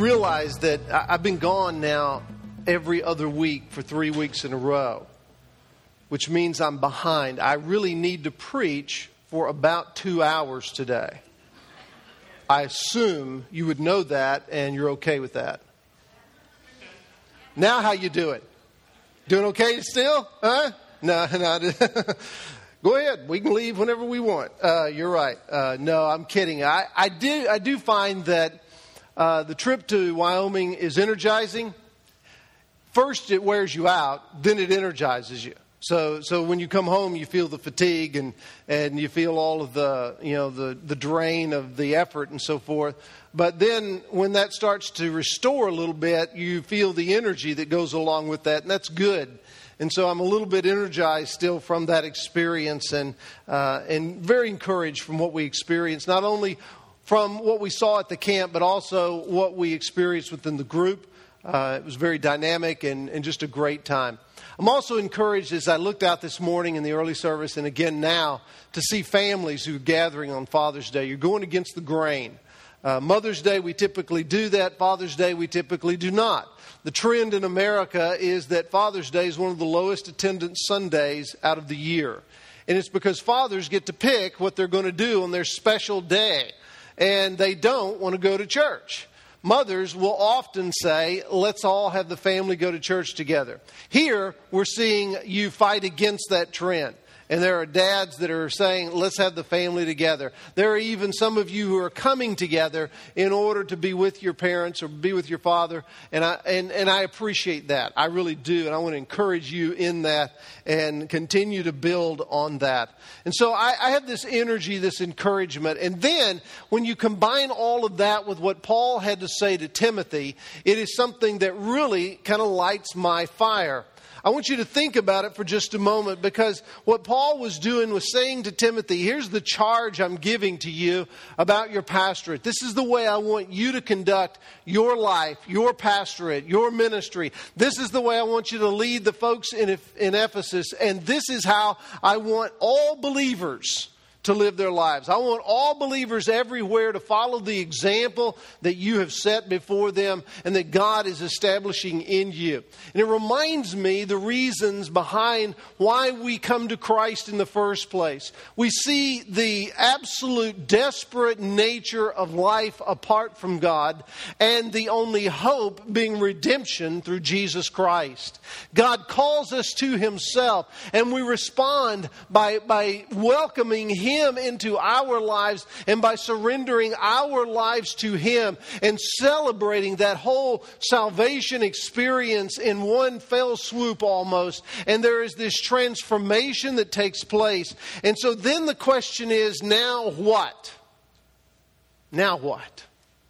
realize that I've been gone now every other week for 3 weeks in a row, which means I'm behind. I really need to preach for about 2 hours today. I assume you would know that and you're okay with that. Now how you doing? Doing okay still? Huh? No. Go ahead. We can leave whenever we want. You're right. No, I'm kidding. I do find that the trip to Wyoming is energizing. First, it wears you out. Then it energizes you. So when you come home, you feel the fatigue and you feel all of the drain of the effort and so forth. But then when that starts to restore a little bit, you feel the energy that goes along with that, and that's good. And so I'm a little bit energized still from that experience and very encouraged from what we experienced, not only from what we saw at the camp, but also what we experienced within the group. It was very dynamic and just a great time. I'm also encouraged as I looked out this morning in the early service and again now to see families who are gathering on Father's Day. You're going against the grain. Mother's Day, we typically do that. Father's Day, we typically do not. The trend in America is that Father's Day is one of the lowest attendance Sundays out of the year. And it's because fathers get to pick what they're going to do on their special day. And they don't want to go to church. Mothers will often say, let's all have the family go to church together. Here, we're seeing you fight against that trend. And there are dads that are saying, let's have the family together. There are even some of you who are coming together in order to be with your parents or be with your father. And I appreciate that. I really do. And I want to encourage you in that and continue to build on that. And so I have this energy, this encouragement. And then when you combine all of that with what Paul had to say to Timothy, it is something that really kind of lights my fire. I want you to think about it for just a moment, because what Paul was doing was saying to Timothy, here's the charge I'm giving to you about your pastorate. This is the way I want you to conduct your life, your pastorate, your ministry. This is the way I want you to lead the folks in Ephesus. And this is how I want all believers to live their lives. I want all believers everywhere to follow the example that you have set before them and that God is establishing in you. And it reminds me the reasons behind why we come to Christ in the first place. We see the absolute desperate nature of life apart from God and the only hope being redemption through Jesus Christ. God calls us to Himself and we respond by welcoming Him into our lives and by surrendering our lives to Him and celebrating that whole salvation experience in one fell swoop almost. And there is this transformation that takes place. And so then the question is, now what? Now what?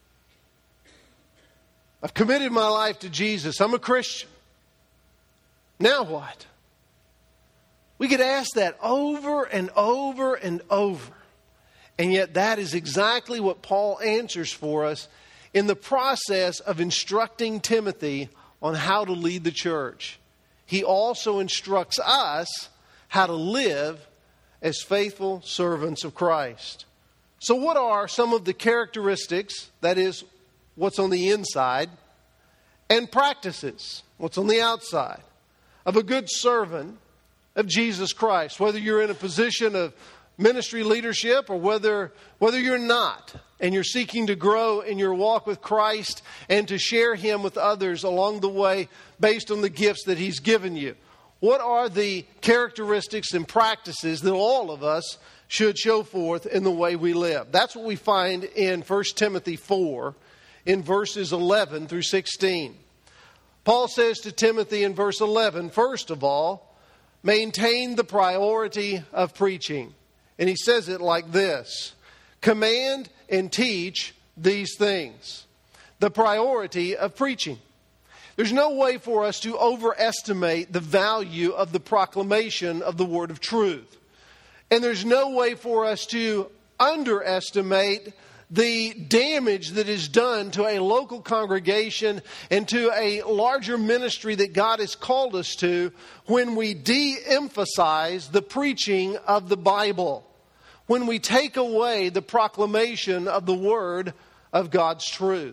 I've committed my life to Jesus. I'm a Christian. Now what? We could ask that over and over and over. And yet that is exactly what Paul answers for us in the process of instructing Timothy on how to lead the church. He also instructs us how to live as faithful servants of Christ. So what are some of the characteristics, that is, what's on the inside, and practices, what's on the outside, of a good servant of Jesus Christ? Whether you're in a position of ministry leadership or whether you're not, and you're seeking to grow in your walk with Christ and to share Him with others along the way based on the gifts that He's given you. What are the characteristics and practices that all of us should show forth in the way we live? That's what we find in 1 Timothy 4 in verses 11 through 16. Paul says to Timothy in verse 11, first of all, maintain the priority of preaching. And he says it like this: command and teach these things. The priority of preaching. There's no way for us to overestimate the value of the proclamation of the word of truth. And there's no way for us to underestimate the damage that is done to a local congregation and to a larger ministry that God has called us to when we de-emphasize the preaching of the Bible, when we take away the proclamation of the Word of God's truth.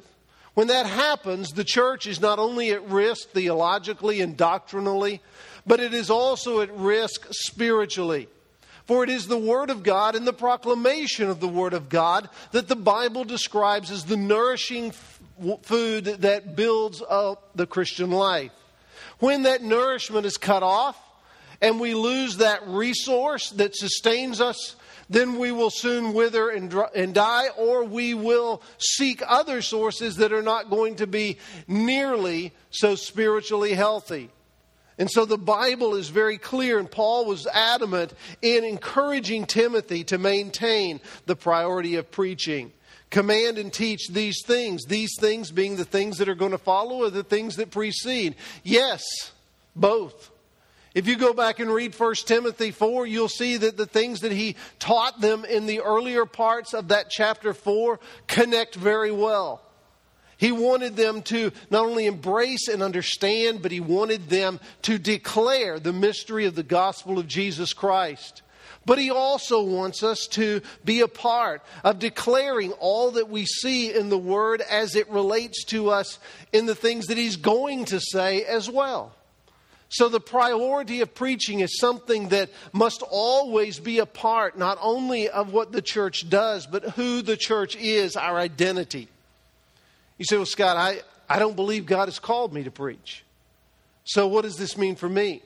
When that happens, the church is not only at risk theologically and doctrinally, but it is also at risk spiritually. For it is the Word of God and the proclamation of the Word of God that the Bible describes as the nourishing food that builds up the Christian life. When that nourishment is cut off and we lose that resource that sustains us, then we will soon wither and die, or we will seek other sources that are not going to be nearly so spiritually healthy. And so the Bible is very clear, and Paul was adamant in encouraging Timothy to maintain the priority of preaching. Command and teach these things being the things that are going to follow or the things that precede. Yes, both. If you go back and read 1 Timothy 4, you'll see that the things that he taught them in the earlier parts of that chapter 4 connect very well. He wanted them to not only embrace and understand, but he wanted them to declare the mystery of the gospel of Jesus Christ. But he also wants us to be a part of declaring all that we see in the Word as it relates to us in the things that he's going to say as well. So the priority of preaching is something that must always be a part not only of what the church does, but who the church is, our identity. You say, well, Scott, I don't believe God has called me to preach. So what does this mean for me?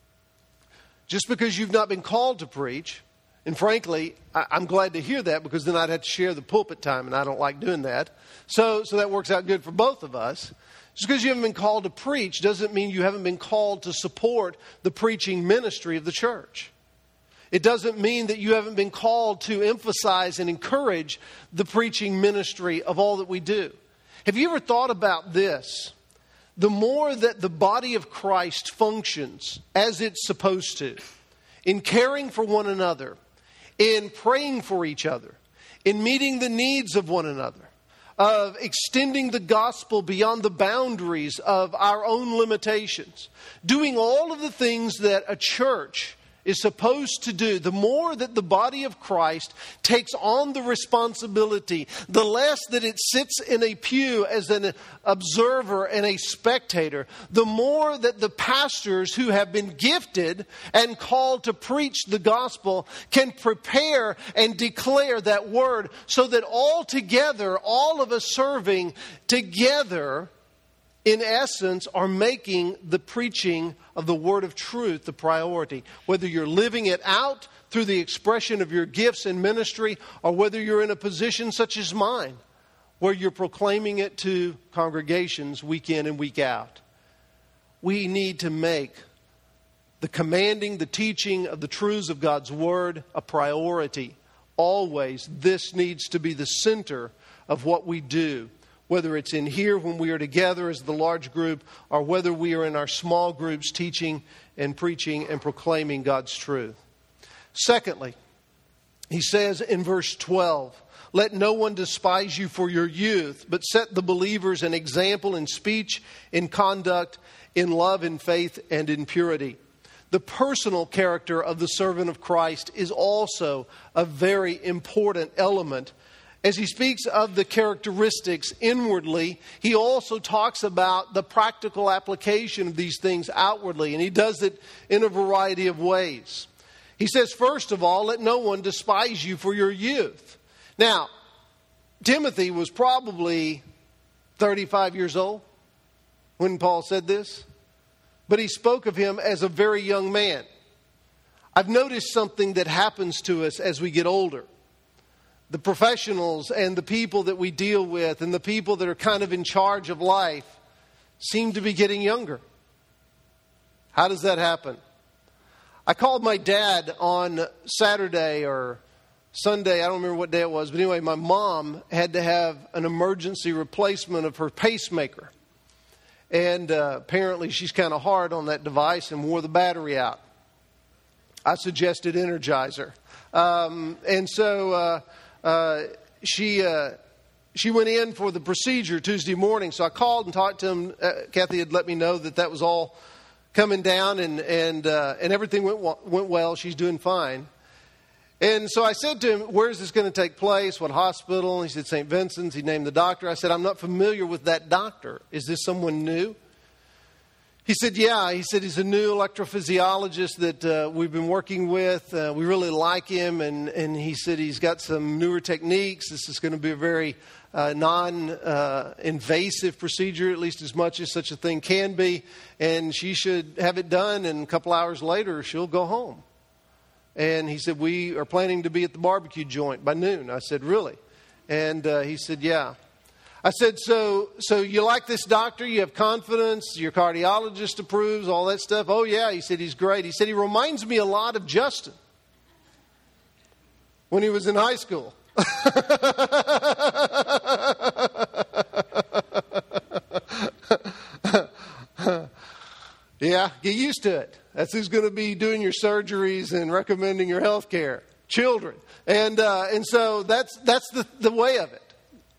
Just because you've not been called to preach, and frankly, I'm glad to hear that, because then I'd have to share the pulpit time, and I don't like doing that. So that works out good for both of us. Just because you haven't been called to preach doesn't mean you haven't been called to support the preaching ministry of the church. It doesn't mean that you haven't been called to emphasize and encourage the preaching ministry of all that we do. Have you ever thought about this? The more that the body of Christ functions as it's supposed to, in caring for one another, in praying for each other, in meeting the needs of one another, of extending the gospel beyond the boundaries of our own limitations, doing all of the things that a church is supposed to do, the more that the body of Christ takes on the responsibility, the less that it sits in a pew as an observer and a spectator, the more that the pastors who have been gifted and called to preach the gospel can prepare and declare that word, so that all together, all of us serving together, in essence, are making the preaching of the word of truth the priority. Whether you're living it out through the expression of your gifts in ministry, or whether you're in a position such as mine, where you're proclaiming it to congregations week in and week out. We need to make the commanding, the teaching of the truths of God's word a priority. Always, this needs to be the center of what we do. Whether it's in here when we are together as the large group, or whether we are in our small groups teaching and preaching and proclaiming God's truth. Secondly, he says in verse 12, let no one despise you for your youth, but set the believers an example in speech, in conduct, in love, in faith, and in purity. The personal character of the servant of Christ is also a very important element. As he speaks of the characteristics inwardly, he also talks about the practical application of these things outwardly, and he does it in a variety of ways. He says, first of all, let no one despise you for your youth. Now, Timothy was probably 35 years old when Paul said this, but he spoke of him as a very young man. I've noticed something that happens to us as we get older. The professionals and the people that we deal with and the people that are kind of in charge of life seem to be getting younger. How does that happen? I called my dad on Saturday or Sunday. I don't remember what day it was. But anyway, my mom had to have an emergency replacement of her pacemaker. And apparently she's kind of hard on that device and wore the battery out. I suggested Energizer. She went in for the procedure Tuesday morning. So I called and talked to him. Kathy had let me know that was all coming down and everything went well. She's doing fine. And so I said to him, where's this going to take place? What hospital? And he said, St. Vincent's. He named the doctor. I said, I'm not familiar with that doctor. Is this someone new? He said, yeah. He said, he's a new electrophysiologist that we've been working with. We really like him. And he said he's got some newer techniques. This is going to be a very non-invasive procedure, at least as much as such a thing can be. And she should have it done, and a couple hours later, she'll go home. And he said, we are planning to be at the barbecue joint by noon. I said, really? And he said, yeah. I said, so you like this doctor? You have confidence? Your cardiologist approves, all that stuff? Oh, yeah. He said, he's great. He said, he reminds me a lot of Justin when he was in high school. Yeah, get used to it. That's who's going to be doing your surgeries and recommending your health care. Children. And so that's the way of it.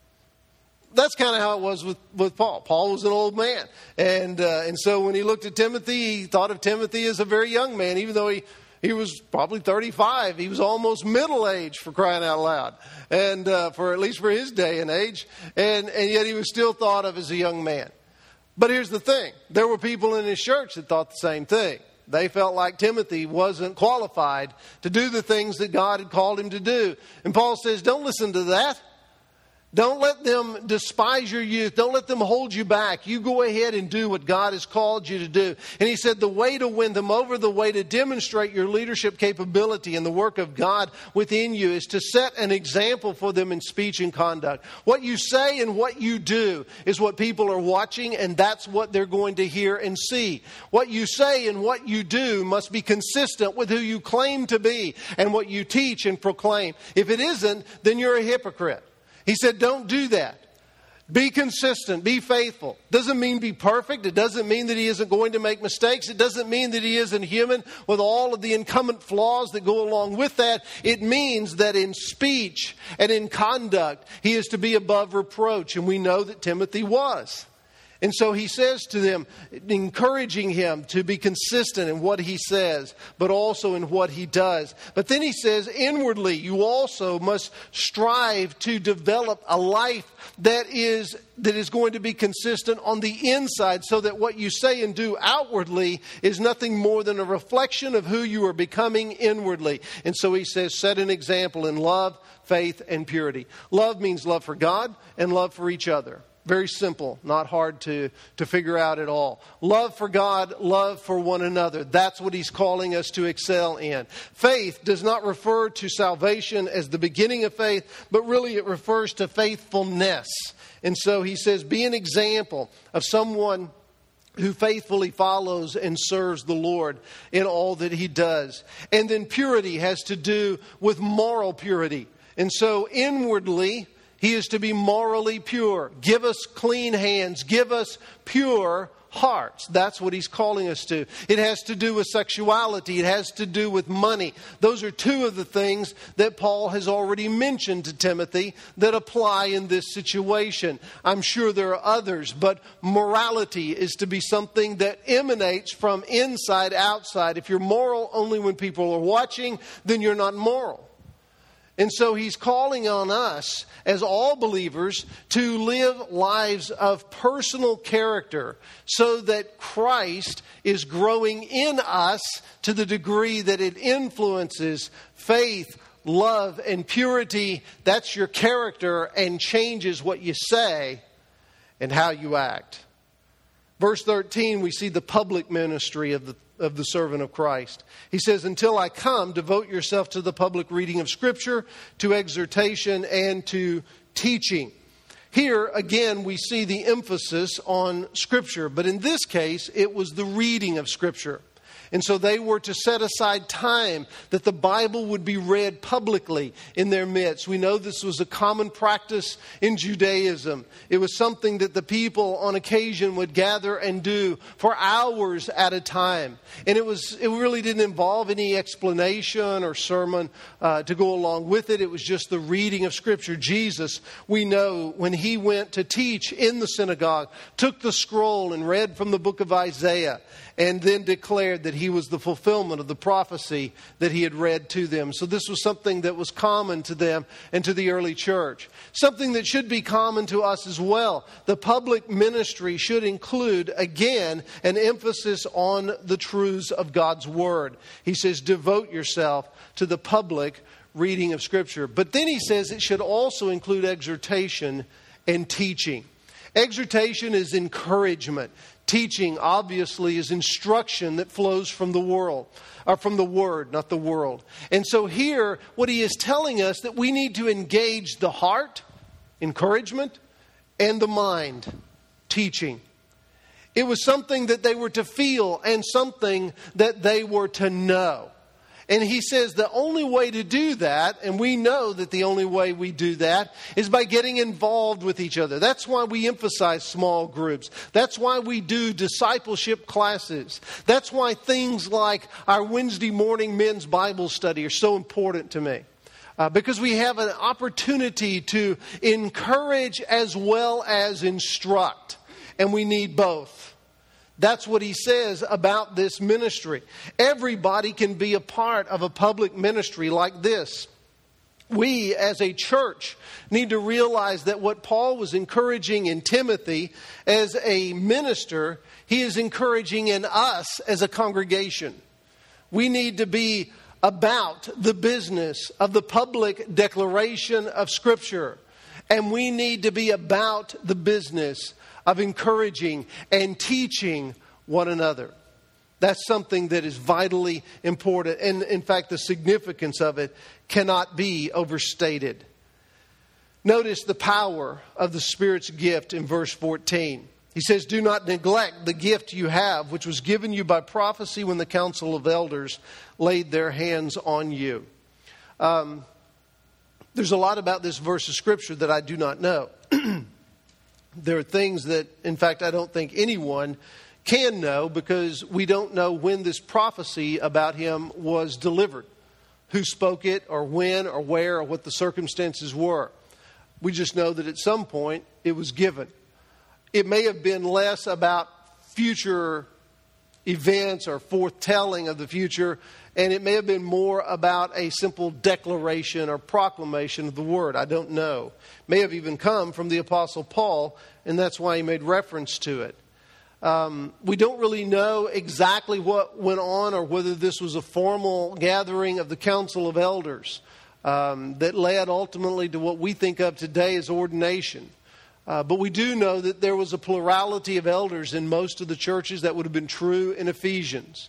That's kind of how it was with Paul. Paul was an old man. And so when he looked at Timothy, he thought of Timothy as a very young man, even though he was probably 35. He was almost middle-aged, for crying out loud. And for at least for his day and age. And yet he was still thought of as a young man. But here's the thing. There were people in his church that thought the same thing. They felt like Timothy wasn't qualified to do the things that God had called him to do. And Paul says, don't listen to that. Don't let them despise your youth. Don't let them hold you back. You go ahead and do what God has called you to do. And he said the way to win them over, the way to demonstrate your leadership capability and the work of God within you is to set an example for them in speech and conduct. What you say and what you do is what people are watching, and that's what they're going to hear and see. What you say and what you do must be consistent with who you claim to be and what you teach and proclaim. If it isn't, then you're a hypocrite. He said, don't do that. Be consistent. Be faithful. Doesn't mean be perfect. It doesn't mean that he isn't going to make mistakes. It doesn't mean that he isn't human with all of the incumbent flaws that go along with that. It means that in speech and in conduct, he is to be above reproach. And we know that Timothy was. And so he says to them, encouraging him to be consistent in what he says, but also in what he does. But then he says, inwardly, you also must strive to develop a life that is going to be consistent on the inside, so that what you say and do outwardly is nothing more than a reflection of who you are becoming inwardly. And so he says, set an example in love, faith, and purity. Love means love for God and love for each other. Very simple, not hard to figure out at all. Love for God, love for one another. That's what he's calling us to excel in. Faith does not refer to salvation as the beginning of faith, but really it refers to faithfulness. And so he says, be an example of someone who faithfully follows and serves the Lord in all that he does. And then purity has to do with moral purity. And so inwardly, he is to be morally pure. Give us clean hands. Give us pure hearts. That's what he's calling us to. It has to do with sexuality. It has to do with money. Those are two of the things that Paul has already mentioned to Timothy that apply in this situation. I'm sure there are others, but morality is to be something that emanates from inside outside. If you're moral only when people are watching, then you're not moral. And so he's calling on us as all believers to live lives of personal character so that Christ is growing in us to the degree that it influences faith, love, and purity. That's your character and changes what you say and how you act. Verse 13, we see the public ministry of the servant of Christ. He says, until I come, devote yourself to the public reading of Scripture, to exhortation, and to teaching. Here, again, we see the emphasis on Scripture. But in this case, it was the reading of Scripture. And so they were to set aside time that the Bible would be read publicly in their midst. We know this was a common practice in Judaism. It was something that the people on occasion would gather and do for hours at a time. And it really didn't involve any explanation or sermon to go along with it. It was just the reading of Scripture. Jesus, we know, when he went to teach in the synagogue, took the scroll and read from the book of Isaiah, and then declared that he was the fulfillment of the prophecy that he had read to them. So this was something that was common to them and to the early church. Something that should be common to us as well. The public ministry should include, again, an emphasis on the truths of God's Word. He says, devote yourself to the public reading of Scripture. But then he says it should also include exhortation and teaching. Exhortation is encouragement. Teaching, obviously, is instruction that flows from the world, or from the Word, not the world. And so here, what he is telling us, that we need to engage the heart, encouragement, and the mind, teaching. It was something that they were to feel and something that they were to know. And he says the only way to do that, and we know that the only way we do that, is by getting involved with each other. That's why we emphasize small groups. That's why we do discipleship classes. That's why things like our Wednesday morning men's Bible study are so important to me. Because we have an opportunity to encourage as well as instruct. And we need both. That's what he says about this ministry. Everybody can be a part of a public ministry like this. We, as a church, need to realize that what Paul was encouraging in Timothy as a minister, he is encouraging in us as a congregation. We need to be about the business of the public declaration of Scripture. And we need to be about the business of encouraging and teaching one another. That's something that is vitally important. And in fact, the significance of it cannot be overstated. Notice the power of the Spirit's gift in verse 14. He says, do not neglect the gift you have, which was given you by prophecy when the council of elders laid their hands on you. There's a lot about this verse of Scripture that I do not know. There are things that, in fact, I don't think anyone can know, because we don't know when this prophecy about him was delivered. Who spoke it, or when, or where, or what the circumstances were. We just know that at some point it was given. It may have been less about future events or foretelling of the future, and it may have been more about a simple declaration or proclamation of the word. I don't know. It may have even come from the Apostle Paul, and that's why he made reference to it. We don't really know exactly what went on, or whether this was a formal gathering of the Council of Elders that led ultimately to what we think of today as ordination. But we do know that there was a plurality of elders in most of the churches. That would have been true in Ephesians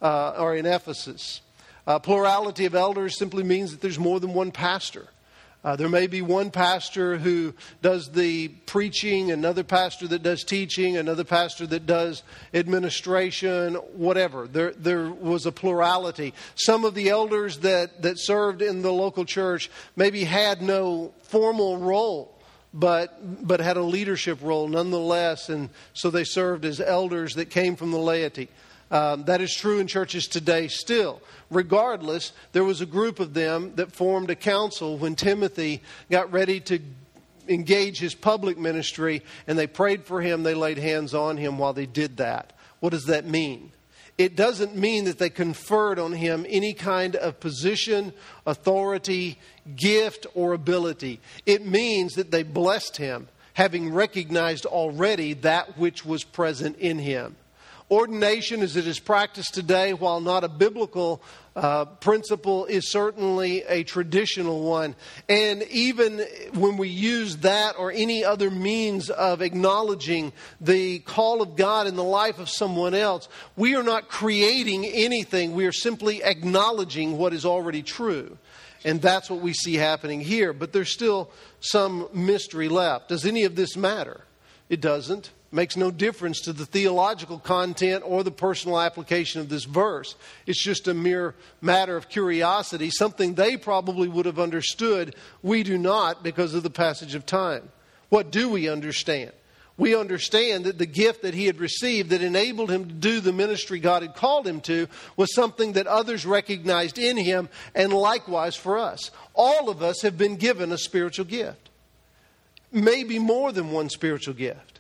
or in Ephesus. Plurality of elders simply means that there's more than one pastor. There may be one pastor who does the preaching, another pastor that does teaching, another pastor that does administration, whatever. There was a plurality. Some of the elders that served in the local church maybe had no formal role, but had a leadership role nonetheless, and so they served as elders that came from the laity. That is true in churches today still. Regardless, there was a group of them that formed a council when Timothy got ready to engage his public ministry, and they prayed for him, they laid hands on him while they did that. What does that mean? It doesn't mean that they conferred on him any kind of position, authority, gift, or ability. It means that they blessed him, having recognized already that which was present in him. Ordination, as it is practiced today, while not a biblical principle, is certainly a traditional one. And even when we use that or any other means of acknowledging the call of God in the life of someone else, we are not creating anything. We are simply acknowledging what is already true. And that's what we see happening here. But there's still some mystery left. Does any of this matter? It doesn't. Makes no difference to the theological content or the personal application of this verse. It's just a mere matter of curiosity, something they probably would have understood. We do not, because of the passage of time. What do we understand? We understand that the gift that he had received that enabled him to do the ministry God had called him to was something that others recognized in him, and likewise for us. All of us have been given a spiritual gift. Maybe more than one spiritual gift.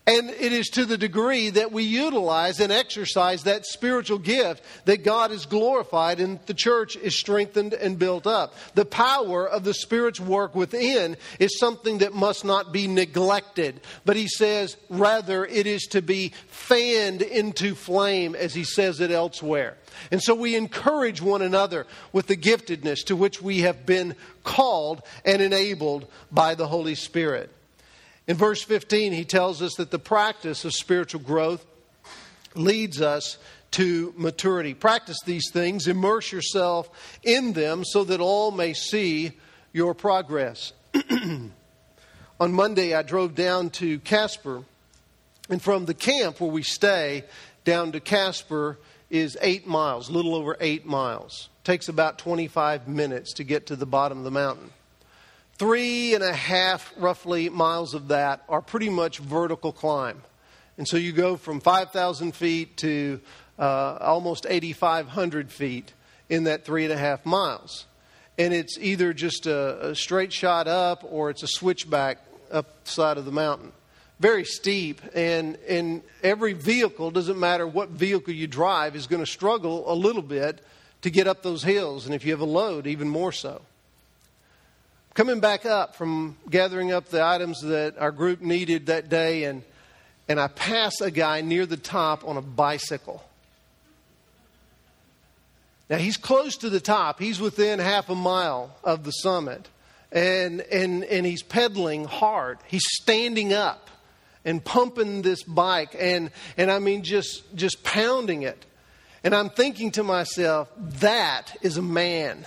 And it is to the degree that we utilize and exercise that spiritual gift that God is glorified and the church is strengthened and built up. The power of the Spirit's work within is something that must not be neglected. But he says, rather, it is to be fanned into flame, as he says it elsewhere. And so we encourage one another with the giftedness to which we have been called and enabled by the Holy Spirit. In verse 15, he tells us that the practice of spiritual growth leads us to maturity. Practice these things, immerse yourself in them so that all may see your progress. On Monday, I drove down to Casper, and from the camp where we stay down to Casper is 8 miles, a little over 8 miles. It takes about 25 minutes to get to the bottom of the mountain. 3.5 roughly miles of that are pretty much vertical climb. And so you go from 5,000 feet to almost 8,500 feet in that 3.5 miles. And it's either just a straight shot up or it's a switchback up the side of the mountain. Very steep, and every vehicle, doesn't matter what vehicle you drive, is going to struggle a little bit to get up those hills. And if you have a load, even more so. Coming back up from gathering up the items that our group needed that day, and I pass a guy near the top on a bicycle. Now, he's close to the top. He's within half a mile of the summit. And he's pedaling hard. He's standing up and pumping this bike. And I mean, just pounding it. And I'm thinking to myself, that is a man.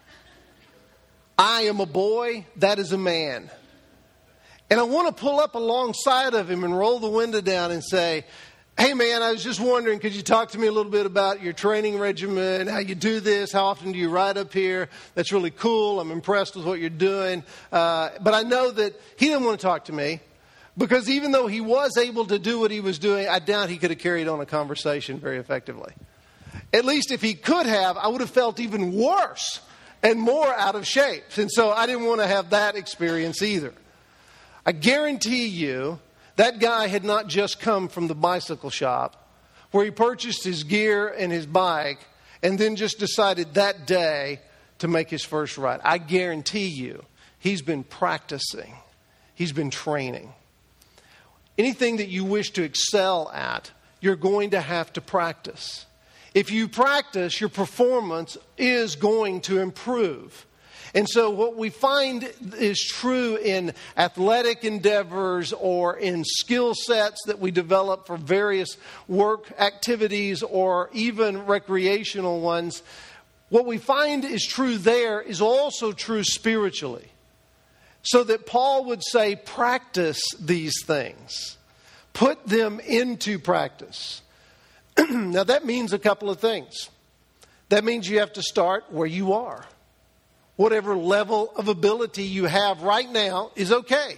I am a boy, that is a man. And I want to pull up alongside of him and roll the window down and say, hey man, I was just wondering, could you talk to me a little bit about your training regimen, how you do this, how often do you ride up here? That's really cool. I'm impressed with what you're doing. But I know that he didn't want to talk to me because even though he was able to do what he was doing, I doubt he could have carried on a conversation very effectively. At least if he could have, I would have felt even worse and more out of shape. And so I didn't want to have that experience either. I guarantee you that guy had not just come from the bicycle shop where he purchased his gear and his bike and then just decided that day to make his first ride. I guarantee you he's been practicing. He's been training. Anything that you wish to excel at, you're going to have to practice. If you practice, your performance is going to improve. And so what we find is true in athletic endeavors or in skill sets that we develop for various work activities or even recreational ones. What we find is true there is also true spiritually. So that Paul would say, practice these things. Put them into practice. Now that means a couple of things. That means you have to start where you are. Whatever level of ability you have right now is okay.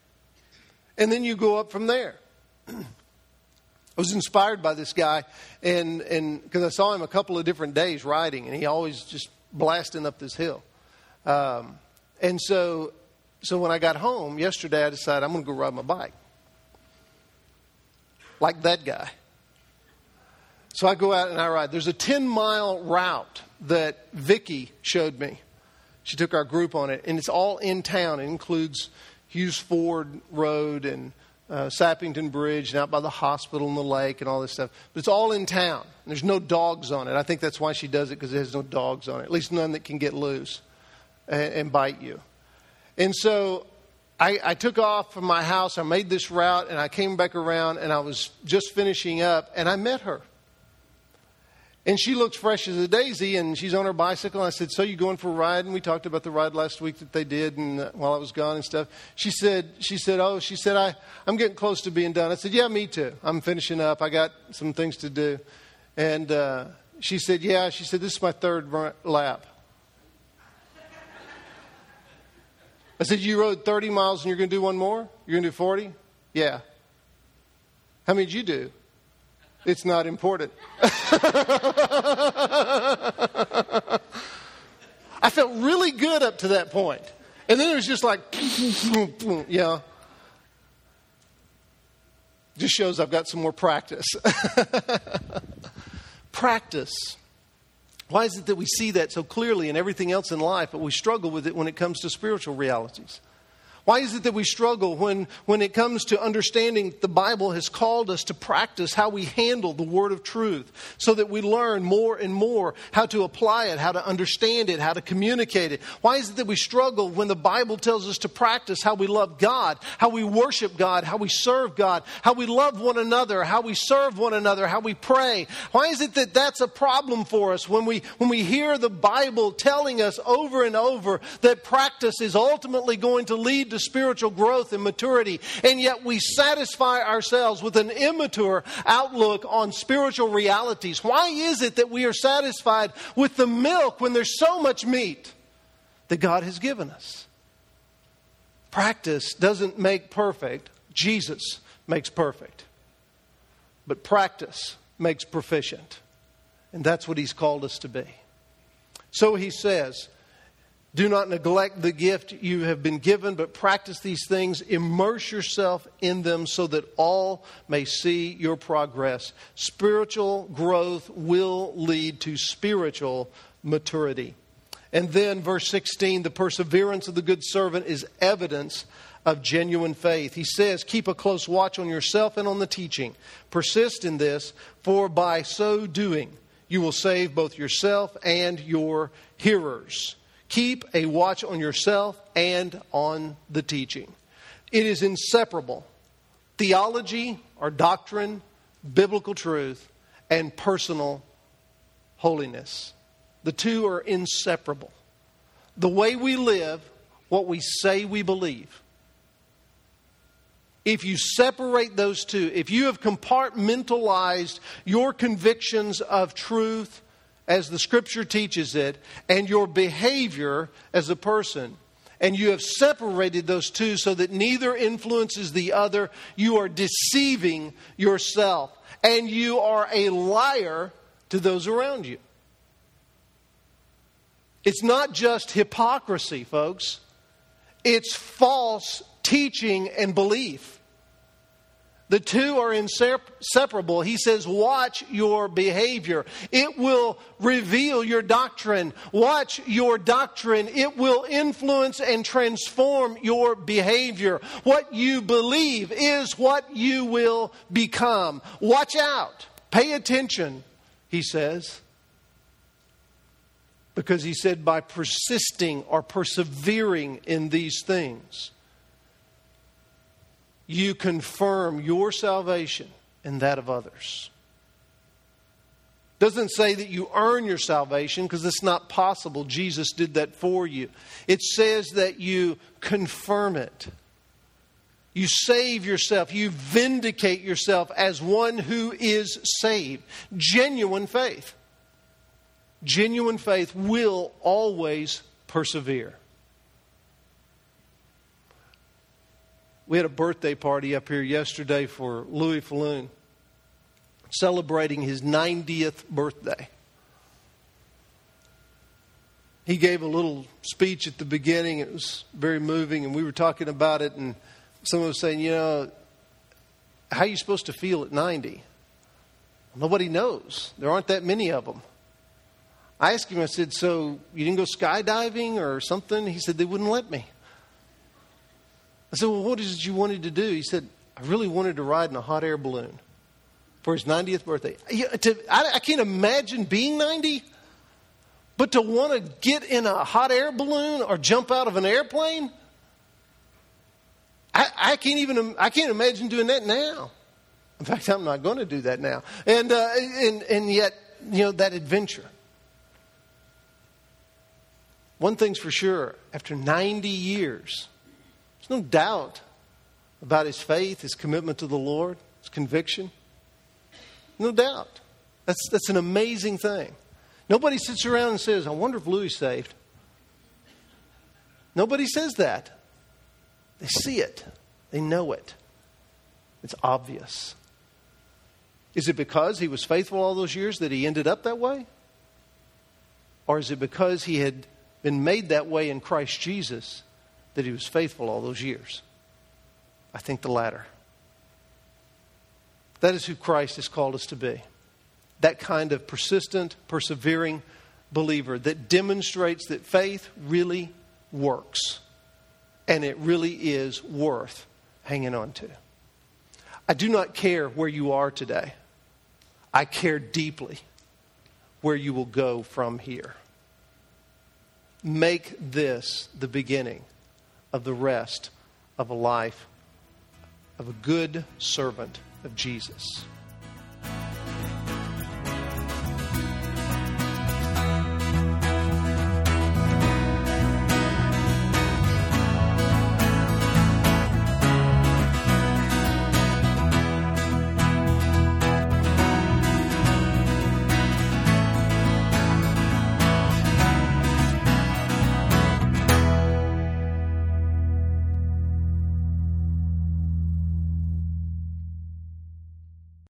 And then you go up from there. I was inspired by this guy and because I saw him a couple of different days riding, and he always just blasting up this hill. And so when I got home yesterday, I decided I'm going to go ride my bike. Like that guy. So I go out and I ride. There's a 10-mile route that Vicky showed me. She took our group on it, and it's all in town. It includes Hughes Ford Road and Sappington Bridge and out by the hospital and the lake and all this stuff. But it's all in town. There's no dogs on it. I think that's why she does it, because it has no dogs on it, at least none that can get loose and bite you. And so I took off from my house. I made this route, and I came back around, and I was just finishing up, and I met her. And she looks fresh as a daisy, and she's on her bicycle. And I said, so you going for a ride? And we talked about the ride last week that they did and while I was gone and stuff. She said, I'm getting close to being done. I said, yeah, me too. I'm finishing up. I got some things to do. And she said, yeah. She said, this is my third lap. I said, you rode 30 miles and you're going to do one more? You're going to do 40? Yeah. How many did you do? It's not important. I felt really good up to that point. And then it was just like, yeah. Just shows I've got some more practice. Practice. Why is it that we see that so clearly in everything else in life, but we struggle with it when it comes to spiritual realities? Why is it that we struggle when it comes to understanding the Bible has called us to practice how we handle the word of truth so that we learn more and more how to apply it, how to understand it, how to communicate it? Why is it that we struggle when the Bible tells us to practice how we love God, how we worship God, how we serve God, how we love one another, how we serve one another, how we pray? Why is it that that's a problem for us when we hear the Bible telling us over and over that practice is ultimately going to lead to spiritual growth and maturity, and yet we satisfy ourselves with an immature outlook on spiritual realities? Why is it that we are satisfied with the milk when there's so much meat that God has given us? Practice doesn't make perfect. Jesus makes perfect. But practice makes proficient. And that's what He's called us to be. So He says, do not neglect the gift you have been given, but practice these things. Immerse yourself in them so that all may see your progress. Spiritual growth will lead to spiritual maturity. And then verse 16, the perseverance of the good servant is evidence of genuine faith. He says, keep a close watch on yourself and on the teaching. Persist in this, for by so doing you will save both yourself and your hearers. Keep a watch on yourself and on the teaching. It is inseparable. Theology or doctrine, biblical truth, and personal holiness. The two are inseparable. The way we live, what we say we believe. If you separate those two, if you have compartmentalized your convictions of truth as the Scripture teaches it, and your behavior as a person, and you have separated those two so that neither influences the other, you are deceiving yourself, and you are a liar to those around you. It's not just hypocrisy, folks. It's false teaching and belief. The two are inseparable. He says, watch your behavior. It will reveal your doctrine. Watch your doctrine. It will influence and transform your behavior. What you believe is what you will become. Watch out. Pay attention, he says. Because he said, by persisting or persevering in these things, you confirm your salvation and that of others. Doesn't say that you earn your salvation, because it's not possible. Jesus did that for you. It says that you confirm it. You save yourself. You vindicate yourself as one who is saved. Genuine faith. Genuine faith will always persevere. We had a birthday party up here yesterday for Louis Falloon, celebrating his 90th birthday. He gave a little speech at the beginning. It was very moving, and we were talking about it, and someone was saying, how are you supposed to feel at 90? Nobody knows. There aren't that many of them. I asked him, I said, so you didn't go skydiving or something? He said, they wouldn't let me. I said, well, what is it you wanted to do? He said, I really wanted to ride in a hot air balloon for his 90th birthday. I can't imagine being 90, but to want to get in a hot air balloon or jump out of an airplane, I can't imagine doing that now. In fact, I'm not going to do that now. And yet, that adventure. One thing's for sure, after 90 years, there's no doubt about his faith, his commitment to the Lord, his conviction. No doubt. That's an amazing thing. Nobody sits around and says, I wonder if Louis is saved. Nobody says that. They see it. They know it. It's obvious. Is it because he was faithful all those years that he ended up that way? Or is it because he had been made that way in Christ Jesus that he was faithful all those years? I think the latter. That is who Christ has called us to be. That kind of persistent, persevering believer that demonstrates that faith really works. And it really is worth hanging on to. I do not care where you are today. I care deeply where you will go from here. Make this the beginning of the rest of a life of a good servant of Jesus.